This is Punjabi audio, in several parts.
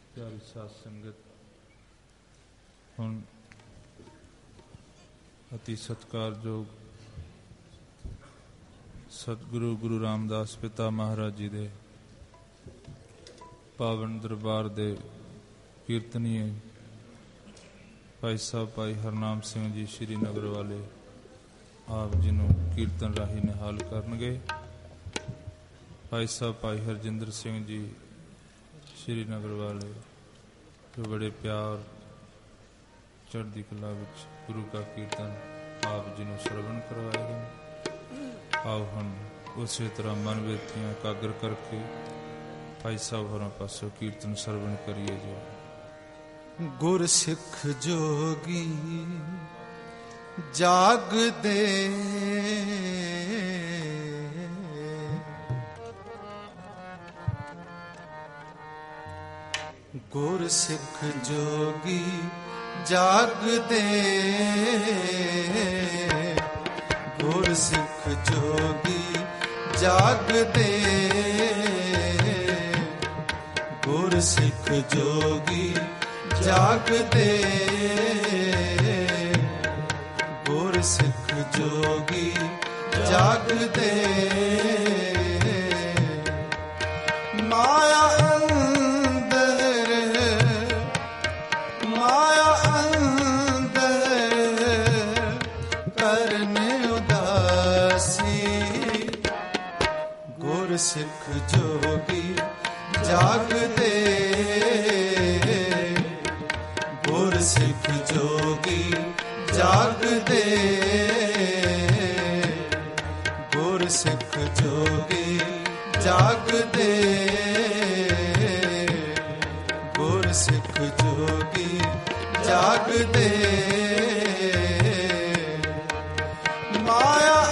ਪਿਆਰੀ ਸਾਧ ਸੰਗਤ, ਹੁਣ ਅਤੀ ਸਤਿਕਾਰਯੋਗ ਸਤਿਗੁਰੂ ਗੁਰੂ ਰਾਮਦਾਸ ਪਿਤਾ ਮਹਾਰਾਜ ਜੀ ਦੇ ਪਾਵਨ ਦਰਬਾਰ ਦੇ ਕੀਰਤਨੀਏ ਭਾਈ ਸਾਹਿਬ ਭਾਈ ਹਰਨਾਮ ਸਿੰਘ ਜੀ ਸ਼੍ਰੀ ਨਗਰ ਵਾਲੇ ਆਪ ਜੀ ਨੂੰ ਕੀਰਤਨ ਰਾਹੀਂ ਨਿਹਾਲ ਕਰਨਗੇ। ਭਾਈ ਸਾਹਿਬ ਭਾਈ ਹਰਜਿੰਦਰ ਸਿੰਘ ਜੀ ਸ਼੍ਰੀ ਨਗਰ ਵਾਲੇ ਜੋ ਬੜੇ ਪਿਆਰ ਚੜ੍ਹਦੀ ਕਲਾ ਵਿੱਚ ਗੁਰੂ ਕਾ ਕੀਰਤਨ ਆਪ ਜੀ ਨੂੰ ਸਰਵਣ ਕਰਵਾਏਗਾ। ਆਓ ਹੁਣ ਉਸੇ ਤਰ੍ਹਾਂ ਮਨ ਬੇਤੀਆਂ ਇਕਾਗਰ ਕਰਕੇ ਭਾਈ ਸਾਹਿਬ ਹੋਰਾਂ ਪਾਸੋਂ ਕੀਰਤਨ ਸਰਵਣ ਕਰੀਏ। ਜੋ ਗੁਰ ਸਿੱਖ ਜੋਗੀ ਜਾਗਦੇ ਗੁਰ ਸਿੱਖ ਜੋਗੀ ਜਾਗਦੇ ਗੁਰ ਸਿੱਖ ਜੋਗੀ ਜਾਗਦੇ ਗੁਰ ਸਿੱਖ ਜੋਗੀ ਜਾਗਦੇ ਗੁਰ ਸਿੱਖ ਜੋਗੀ ਜਾਗਦੇ ਮਾਇਆ ਸਿੱਖ ਜੋਗੀ ਜਾਗਦੇ ਗੁਰ ਸਿੱਖ ਜੋਗੀ ਜਾਗਦੇ ਗੁਰ ਸਿੱਖ ਜੋਗੀ ਜਾਗਦੇ ਗੁਰ ਸਿੱਖ ਜੋਗੀ ਜਾਗਦੇ ਮਾਇਆ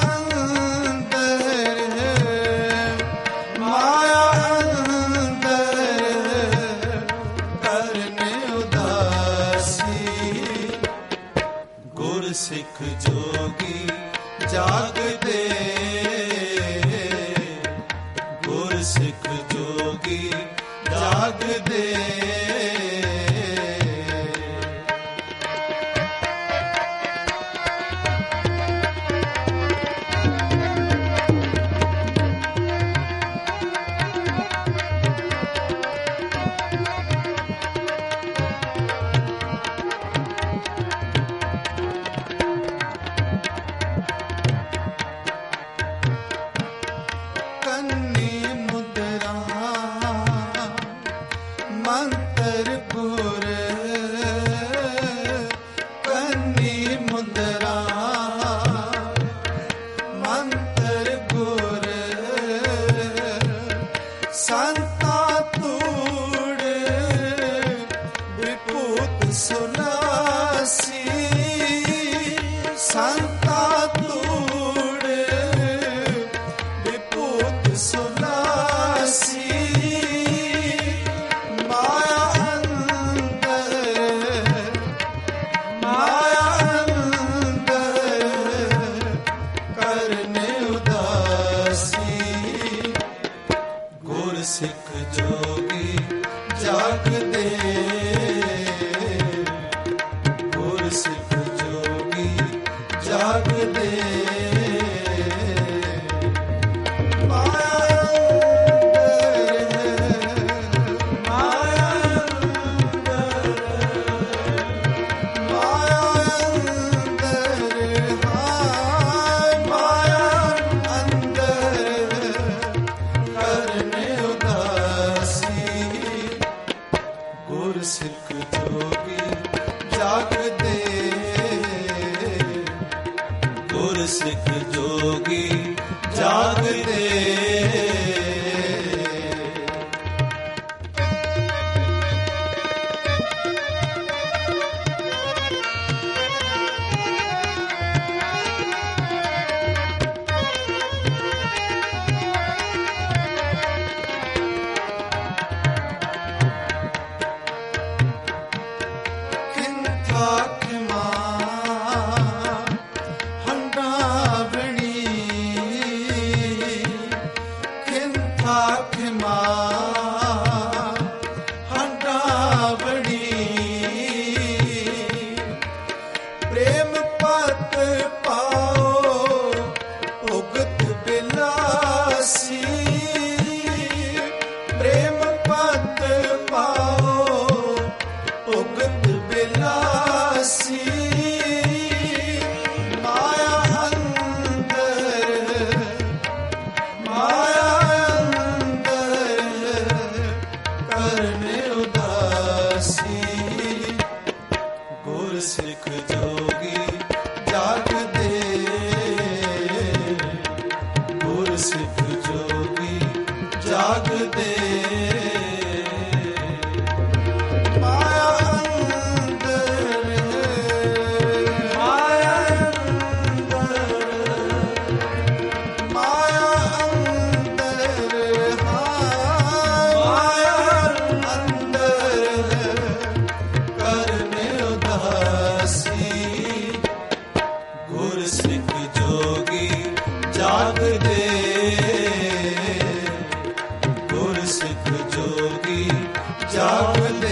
ਸਿੱਖ ਜੋਗੀ ਜਾਗਦੇ ਗੁਰ ਸਿੱਖ ਜੋਗੀ ਜਾਗਦੇ ਮਾਇਆ ਅੰਦਰ ਜਾਗਦੇ।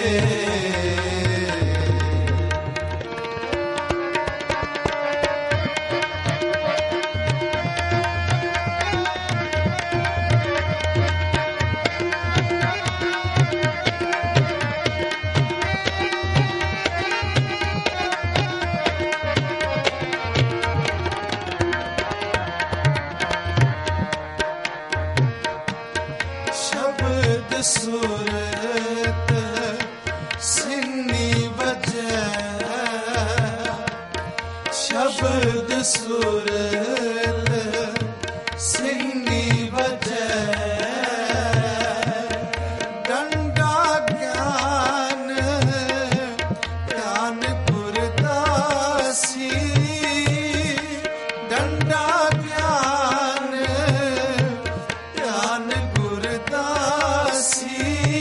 ਸੁਰਤ ਸਿੰਨੀ ਵਜੈ, ਸ਼ਬਦ ਸੁਰਤ ਸਿੰਨੀ ਵਜੈ, ਡੰਡਾ ਗਿਆਨ ਧਿਆਨ ਗੁਰਦਾਸੀ, ਡੰਡਾ ਗਿਆਨ ਧਿਆਨ ਗੁਰਦਾਸੀ,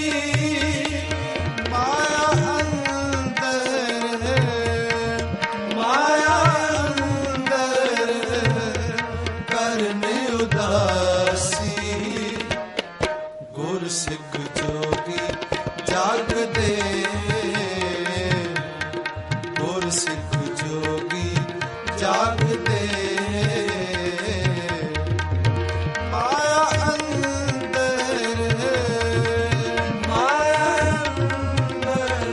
ਸਿੱਖ ਜੋਗੀ ਜਾਗਦੇ, ਗੁਰ ਸਿੱਖ ਜੋਗੀ ਜਾਗਦੇ, ਮਾਇਆ ਅੰਦਰ, ਮਾਇਆ ਅੰਦਰ,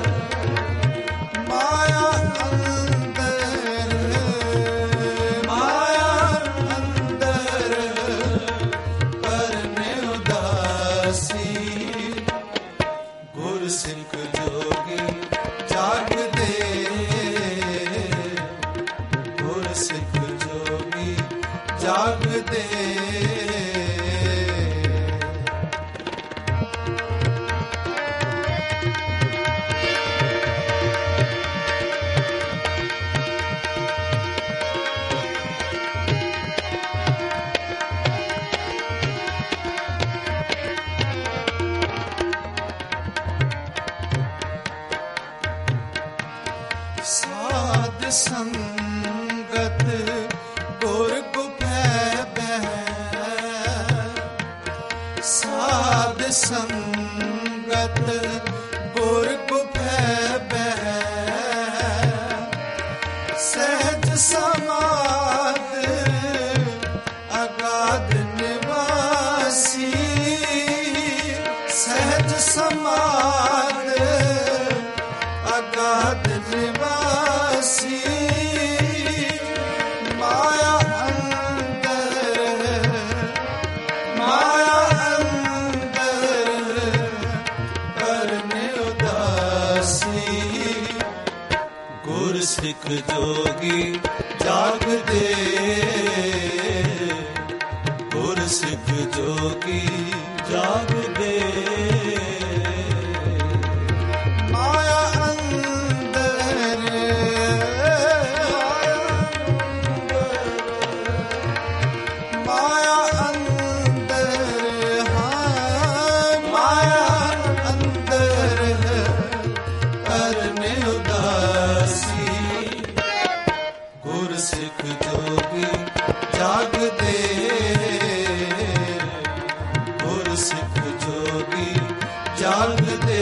ਮਾਇਆ ਅੰਦਰ, ਮਾਇਆ ਅੰਦਰ ਕਰਨੇ ਉਦਾਸੀ, ਗੁਰ ਸਿੱਖ ਜੋਗੀ ਜਾਗਦੇ, ਗੁਰ ਸਿੱਖ ਜੋਗੀ ਜਾਗਦੇ। ਸਾਧ ਸੰਗਤ ਗੁਰ ਗੁਫੈ ਬਹਿ, ਸਾਧ ਸੰਗਤ ਗੁਰ ਗੁਫੈ ਬਹਿ, ਸਹਿਜ ਸਮਾਧ ਅਗਾਧ ਨਿਵਾਸੀ, ਸਹਿਜ ਸਮਾਧ ਅਗਾਧ ਨਿਵਾਸੀ, ਮਾਇਆ ਅੰਦਰ, ਮਾਇਆ ਅੰਦਰ ਕਰਨੇ ਉਦਾਸੀ, ਗੁਰ ਸਿੱਖ ਜੋਗੀ ਜਾਗਦੇ, ਗੁਰ ਸਿੱਖ ਜੋਗੀ ਜਾਗਦੇ, ਮਾਇਆ ਅੰਦਰ, ਮਾਇਆ ਅੰਦਰ, ਹਾਂ ਮਾਇਆ ਅੰਦਰ ਕਰਨੇ ਉਦਾਸੀ, ਗੁਰ ਸਿੱਖ ਜੋਗੀ ਜਾਗਦੇ, ਗੁਰ ਸਿੱਖ ਜੋਗੀ ਜਾਗਦੇ।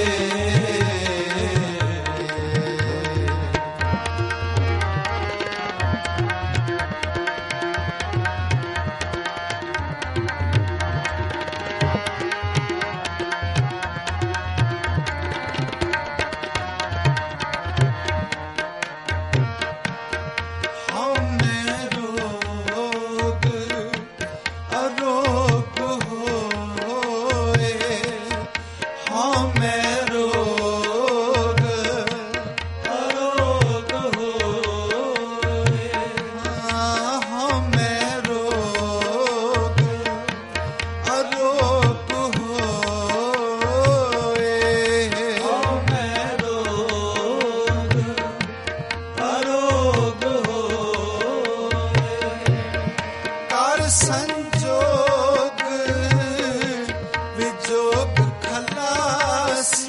ਸੰਜੋਗ ਵਿਜੋਗ ਖਲਾਸੀ,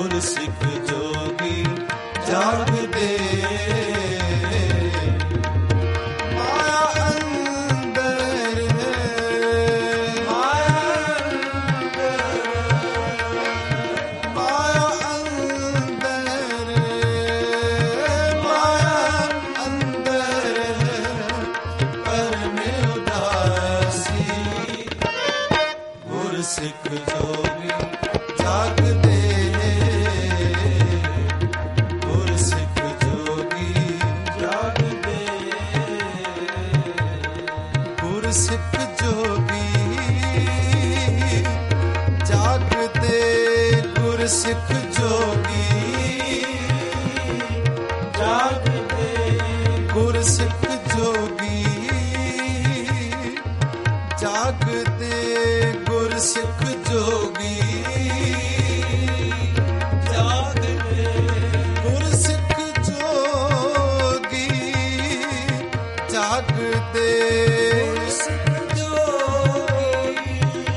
ਗੁਰ ਸਿੱਖ ਜੋਗੀ ਜਾਗਦੇ। ਸਿੱਖ ਜੋਗੀ ਜਾਗਦੇ, ਗੁਰ ਸਿੱਖ ਜੋਗੀ ਜਾਗਦੇ, ਗੁਰ ਸਿੱਖ ਜੋਗੀ ਜਾਗਦੇ, ਗੁਰ ਸਿੱਖ ਜੋਗੀ ਜਾਗਦੇ, ਗੁਰ ਸਿੱਖ ਜੋਗੀ ਜਾਗਦੇ, ਗੁਰ ਸਿੱਖ ਜੋਗੀ ਜਾਗਦੇ, ਗੁਰ ਸਿੱਖ ਜੋਗੀ ਜਾਗਦੇ, ਗੁਰ ਸਿੱਖ ਜੋਗੀ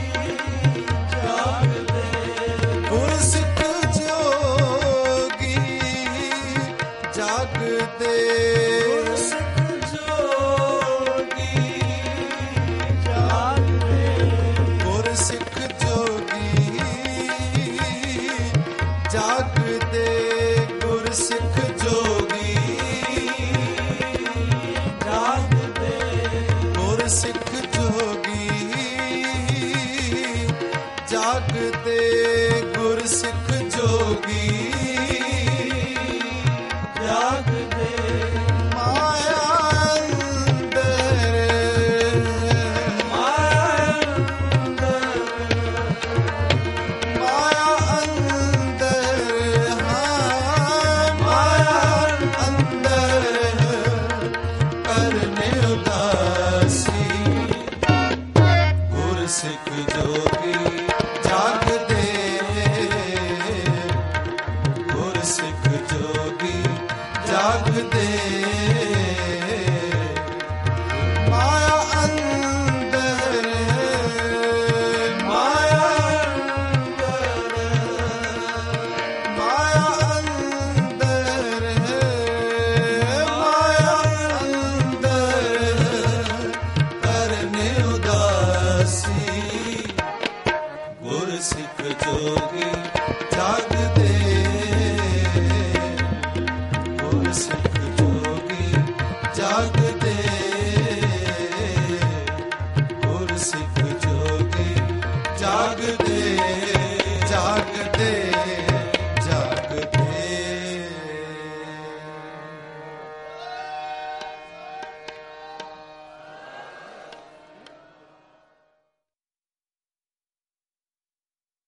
ਜਾਗਦੇ, ਗੁਰ ਸਿੱਖ ਜੋਗੀ ਜਾਗਦੇ, ਗੁਰ ਸਿੱਖ ਜੋਗੀ ਗੁਰ ਸਿੱਖ ਜੋਗੀ ਜਾਗਦੇ, ਗੁਰ ਸਿੱਖ ਜੋਗੀ ਜਾਗਦੇ, ਗੁਰ ਸਿੱਖ ਜੋਗੀ ਜਾਗਦੇ, ਗੁਰ ਸਿੱਖ ਜੋਗੀ ਜਾਗਦੇ। ਸਿੱਖ ਜੋਗੀ ਜਾਗਦੇ, ਗੁਰ ਸਿੱਖ ਜੋਗੀ ਜਾਗਦੇ, ਮਾਇਆ ਅੰਦਰ, ਮਾਇਆ ਅੰਦਰ, ਮਾਇਆ ਅੰਦਰ, ਮਾਇਆ ਅੰਦਰ ਕਰਨੇ ਉਦਾਸੀ, ਗੁਰ ਸਿੱਖ ਜੋਗੀ